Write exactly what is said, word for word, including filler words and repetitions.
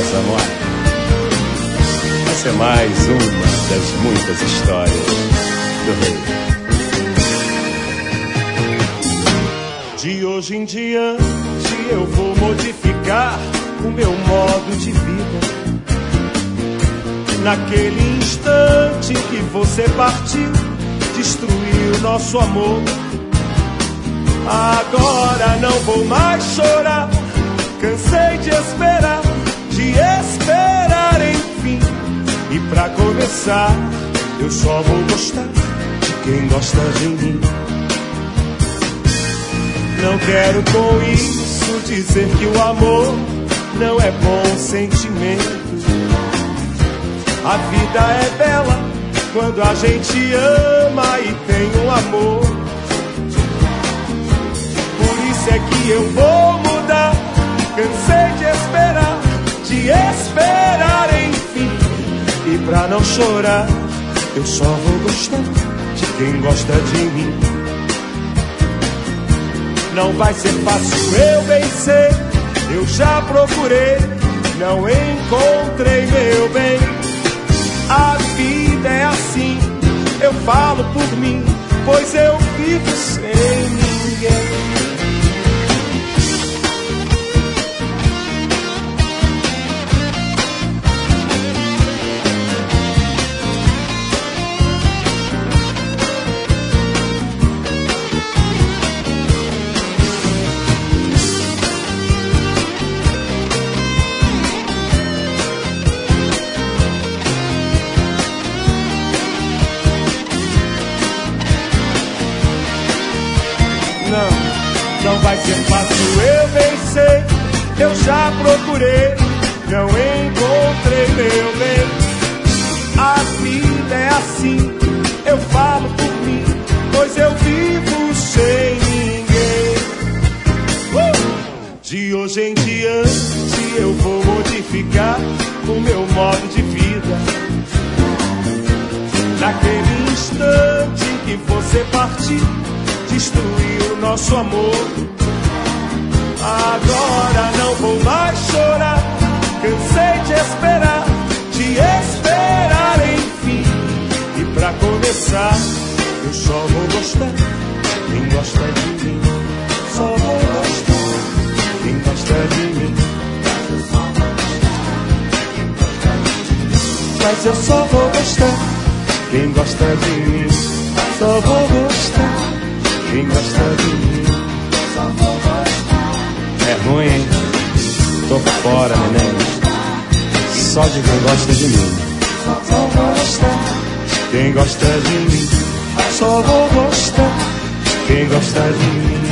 nossa, amor. Essa é mais uma das muitas histórias do rei. De hoje em diante eu vou modificar o meu modo de vida. Naquele instante que você partiu, destruiu nosso amor. Agora não vou mais chorar, cansei de esperar, de esperar enfim. E pra começar, eu só vou gostar de quem gosta de mim. Não quero com isso dizer que o amor não é bom sentimento. A vida é bela quando a gente ama e tem um amor. Por isso é que eu vou mudar, cansei de esperar, de esperar enfim. E pra não chorar, eu só vou gostar de quem gosta de mim. Não vai ser fácil, eu bem sei, eu já procurei, não encontrei meu bem. A vida é assim, eu falo por mim, pois eu vivo sem ninguém. Não vai ser fácil, eu bem sei, eu já procurei, não encontrei meu bem. A vida é assim, eu falo por mim, pois eu vivo sem ninguém. uh! De hoje em diante eu vou modificar o meu modo de vida. Naquele instante que você partiu, destruiu nosso amor. Agora não vou mais chorar, cansei de esperar, de esperar enfim. E pra começar, eu só vou gostar quem gosta de mim. Só vou gostar quem gosta de mim. Mas eu só vou gostar quem gosta de mim. Só vou gostar quem gosta de mim. Só vou gostar. É ruim, hein? Tô fora, neném. Só de quem gosta de mim. Só vou gostar quem gosta de mim. Só vou gostar quem gosta de mim.